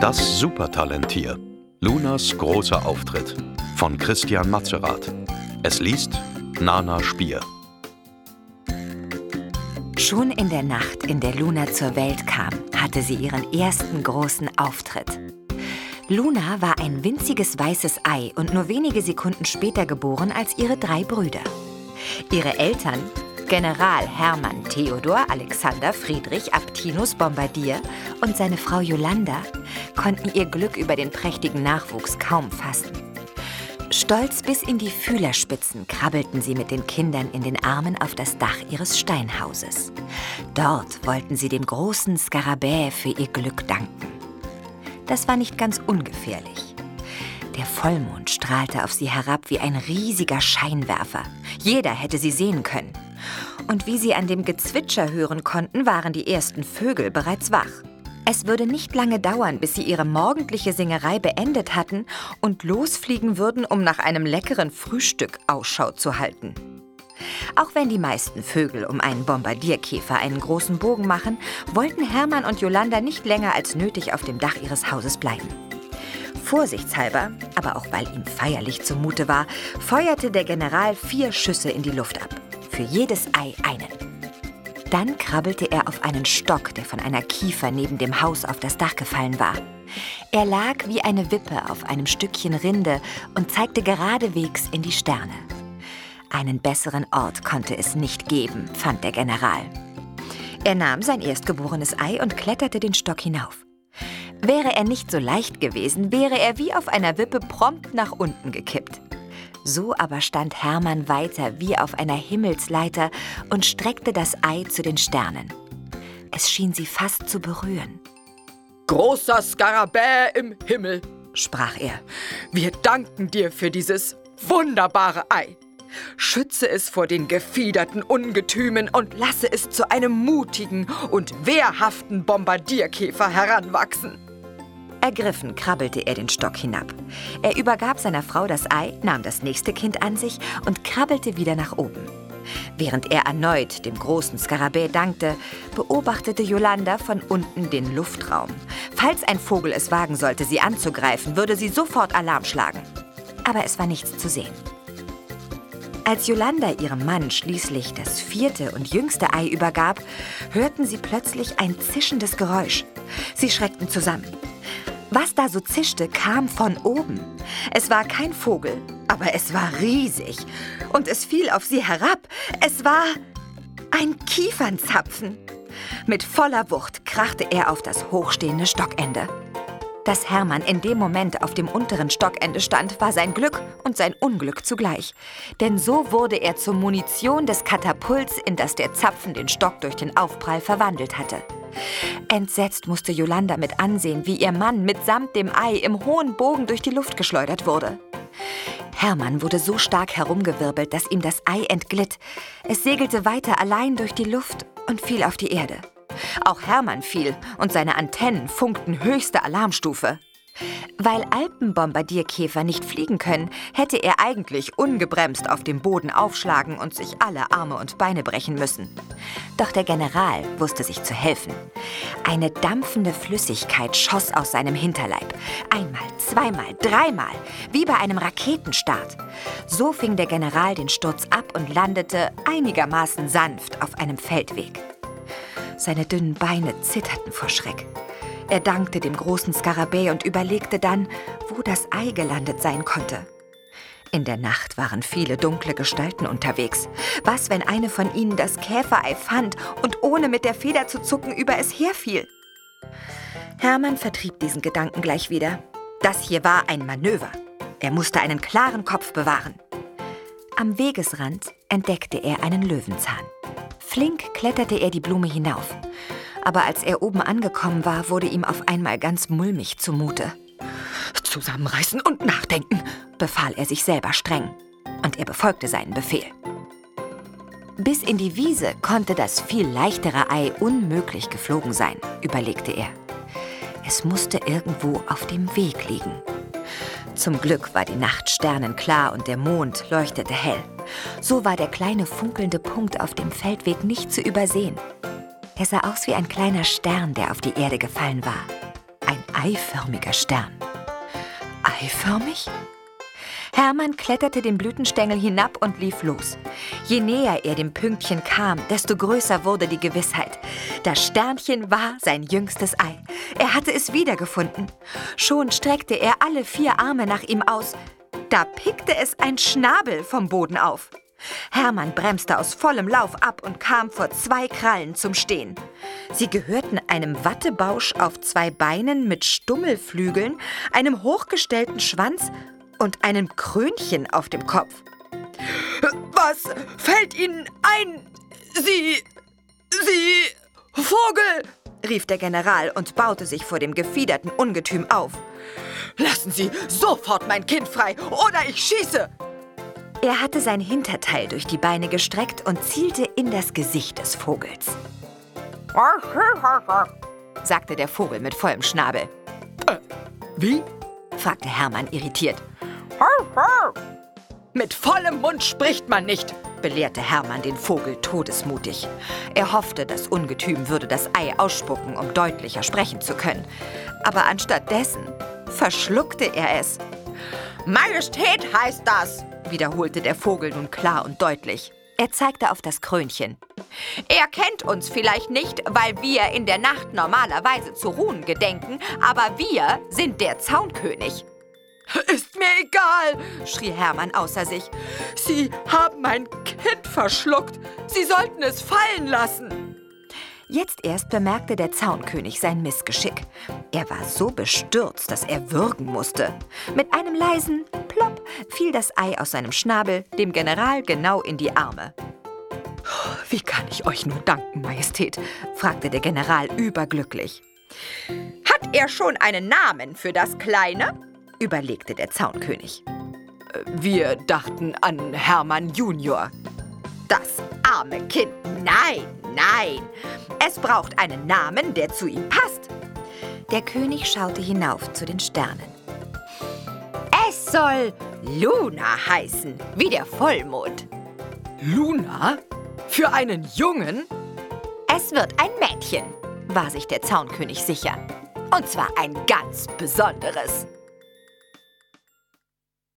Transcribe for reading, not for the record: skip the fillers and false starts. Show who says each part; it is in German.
Speaker 1: Das Supertalentier. Lunas großer Auftritt. Von Christian Matzerath. Es liest Nana Spier.
Speaker 2: Schon in der Nacht, in der Luna zur Welt kam, hatte sie ihren ersten großen Auftritt. Luna war ein winziges weißes Ei und nur wenige Sekunden später geboren als ihre 3 Brüder. Ihre Eltern, General Hermann Theodor Alexander Friedrich Aptinus Bombardier und seine Frau Yolanda, konnten ihr Glück über den prächtigen Nachwuchs kaum fassen. Stolz bis in die Fühlerspitzen krabbelten sie mit den Kindern in den Armen auf das Dach ihres Steinhauses. Dort wollten sie dem großen Skarabäi für ihr Glück danken. Das war nicht ganz ungefährlich. Der Vollmond strahlte auf sie herab wie ein riesiger Scheinwerfer. Jeder hätte sie sehen können. Und wie sie an dem Gezwitscher hören konnten, waren die ersten Vögel bereits wach. Es würde nicht lange dauern, bis sie ihre morgendliche Singerei beendet hatten und losfliegen würden, um nach einem leckeren Frühstück Ausschau zu halten. Auch wenn die meisten Vögel um einen Bombardierkäfer einen großen Bogen machen, wollten Hermann und Yolanda nicht länger als nötig auf dem Dach ihres Hauses bleiben. Vorsichtshalber, aber auch weil ihm feierlich zumute war, feuerte der General 4 Schüsse in die Luft ab. Für jedes Ei einen. Dann krabbelte er auf einen Stock, der von einer Kiefer neben dem Haus auf das Dach gefallen war. Er lag wie eine Wippe auf einem Stückchen Rinde und zeigte geradewegs in die Sterne. Einen besseren Ort konnte es nicht geben, fand der General. Er nahm sein erstgeborenes Ei und kletterte den Stock hinauf. Wäre er nicht so leicht gewesen, wäre er wie auf einer Wippe prompt nach unten gekippt. So aber stand Hermann weiter wie auf einer Himmelsleiter und streckte das Ei zu den Sternen. Es schien sie fast zu berühren.
Speaker 3: »Großer Skarabäi im Himmel«, sprach er, »wir danken dir für dieses wunderbare Ei. Schütze es vor den gefiederten Ungetümen und lasse es zu einem mutigen und wehrhaften Bombardierkäfer heranwachsen.«
Speaker 2: Ergriffen krabbelte er den Stock hinab. Er übergab seiner Frau das Ei, nahm das nächste Kind an sich und krabbelte wieder nach oben. Während er erneut dem großen Skarabäi dankte, beobachtete Yolanda von unten den Luftraum. Falls ein Vogel es wagen sollte, sie anzugreifen, würde sie sofort Alarm schlagen. Aber es war nichts zu sehen. Als Yolanda ihrem Mann schließlich das 4. und jüngste Ei übergab, hörten sie plötzlich ein zischendes Geräusch. Sie schreckten zusammen. Was da so zischte, kam von oben. Es war kein Vogel, aber es war riesig. Und es fiel auf sie herab. Es war ein Kiefernzapfen. Mit voller Wucht krachte er auf das hochstehende Stockende. Dass Hermann in dem Moment auf dem unteren Stockende stand, war sein Glück und sein Unglück zugleich. Denn so wurde er zur Munition des Katapults, in das der Zapfen den Stock durch den Aufprall verwandelt hatte. Entsetzt musste Yolanda mit ansehen, wie ihr Mann mitsamt dem Ei im hohen Bogen durch die Luft geschleudert wurde. Hermann wurde so stark herumgewirbelt, dass ihm das Ei entglitt. Es segelte weiter allein durch die Luft und fiel auf die Erde. Auch Hermann fiel und seine Antennen funkten höchste Alarmstufe. Weil Alpenbombardierkäfer nicht fliegen können, hätte er eigentlich ungebremst auf dem Boden aufschlagen und sich alle Arme und Beine brechen müssen. Doch der General wusste sich zu helfen. Eine dampfende Flüssigkeit schoss aus seinem Hinterleib. Einmal, zweimal, dreimal, wie bei einem Raketenstart. So fing der General den Sturz ab und landete einigermaßen sanft auf einem Feldweg. Seine dünnen Beine zitterten vor Schreck. Er dankte dem großen Skarabäi und überlegte dann, wo das Ei gelandet sein konnte. In der Nacht waren viele dunkle Gestalten unterwegs. Was, wenn eine von ihnen das Käferei fand und ohne mit der Feder zu zucken über es herfiel? Hermann vertrieb diesen Gedanken gleich wieder. Das hier war ein Manöver. Er musste einen klaren Kopf bewahren. Am Wegesrand entdeckte er einen Löwenzahn. Flink kletterte er die Blume hinauf. Aber als er oben angekommen war, wurde ihm auf einmal ganz mulmig zumute.
Speaker 3: »Zusammenreißen und nachdenken«,
Speaker 2: befahl er sich selber streng. Und er befolgte seinen Befehl. Bis in die Wiese konnte das viel leichtere Ei unmöglich geflogen sein, überlegte er. Es musste irgendwo auf dem Weg liegen. Zum Glück war die Nacht sternenklar und der Mond leuchtete hell. So war der kleine funkelnde Punkt auf dem Feldweg nicht zu übersehen. Er sah aus wie ein kleiner Stern, der auf die Erde gefallen war. ein eiförmiger Stern. Eiförmig? Hermann kletterte den Blütenstängel hinab und lief los. Je näher er dem Pünktchen kam, desto größer wurde die Gewissheit. Das Sternchen war sein jüngstes Ei. Er hatte es wiedergefunden. Schon streckte er alle 4 Arme nach ihm aus. Da pickte es ein Schnabel vom Boden auf. Hermann bremste aus vollem Lauf ab und kam vor 2 Krallen zum Stehen. Sie gehörten einem Wattebausch auf 2 Beinen mit Stummelflügeln, einem hochgestellten Schwanz und einem Krönchen auf dem Kopf.
Speaker 3: Was fällt Ihnen ein, Sie, Vogel?
Speaker 2: Rief der General und baute sich vor dem gefiederten Ungetüm auf.
Speaker 3: Lassen Sie sofort mein Kind frei, oder ich schieße!
Speaker 2: Er hatte sein Hinterteil durch die Beine gestreckt und zielte in das Gesicht des Vogels. Sagte der Vogel mit vollem Schnabel.
Speaker 3: Wie?
Speaker 2: Fragte Hermann irritiert.
Speaker 3: Mit vollem Mund spricht man nicht,
Speaker 2: belehrte Hermann den Vogel todesmutig. Er hoffte, das Ungetüm würde das Ei ausspucken, um deutlicher sprechen zu können. Aber anstattdessen verschluckte er es.
Speaker 3: Majestät heißt das,
Speaker 2: wiederholte der Vogel nun klar und deutlich. Er zeigte auf das Krönchen.
Speaker 4: Er kennt uns vielleicht nicht, weil wir in der Nacht normalerweise zu ruhen gedenken, aber wir sind der Zaunkönig.
Speaker 3: Ist mir egal,
Speaker 2: schrie Hermann außer sich.
Speaker 3: Sie haben mein Kind verschluckt. Sie sollten es fallen lassen.
Speaker 2: Jetzt erst bemerkte der Zaunkönig sein Missgeschick. Er war so bestürzt, dass er würgen musste. Mit einem leisen Plopp fiel das Ei aus seinem Schnabel dem General genau in die Arme.
Speaker 3: »Wie kann ich euch nur danken, Majestät?«
Speaker 2: fragte der General überglücklich.
Speaker 4: »Hat er schon einen Namen für das Kleine?«
Speaker 2: überlegte der Zaunkönig.
Speaker 3: »Wir dachten an Hermann Junior.«
Speaker 4: »Das arme Kind, nein, nein! Es braucht einen Namen, der zu ihm passt.«
Speaker 2: Der König schaute hinauf zu den Sternen.
Speaker 4: »Es soll Luna heißen, wie der Vollmond.«
Speaker 3: »Luna? Für einen Jungen?«
Speaker 4: »Es wird ein Mädchen«, war sich der Zaunkönig sicher. »Und zwar ein ganz besonderes.«